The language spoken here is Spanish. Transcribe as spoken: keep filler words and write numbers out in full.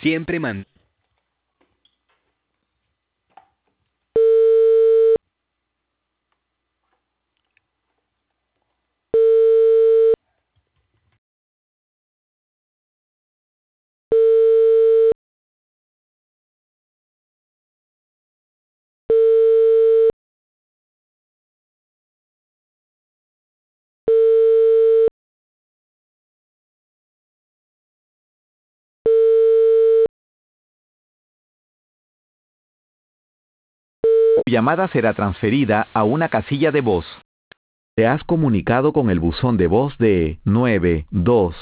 Siempre man. Tu llamada será transferida a una casilla de voz. Te has comunicado con el buzón de voz de nueve dos